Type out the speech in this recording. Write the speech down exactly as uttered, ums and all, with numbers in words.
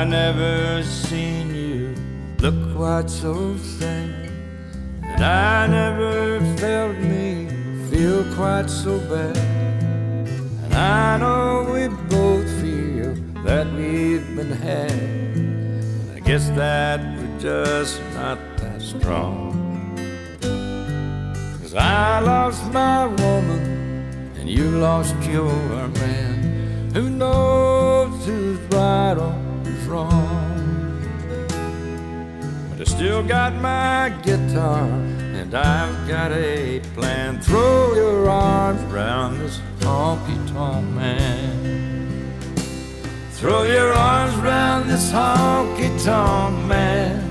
never seen you look quite so sad, and I never felt me feel quite so bad. And I know we both feel that we've been had, and I guess that we're just not that strong. 'Cause I lost my woman and you lost your man. Who knows who's right or who's wrong? But I still got my guitar and I've got a plan. Throw your arms around this honky-tonk man. Throw your arms around this honky-tonk man.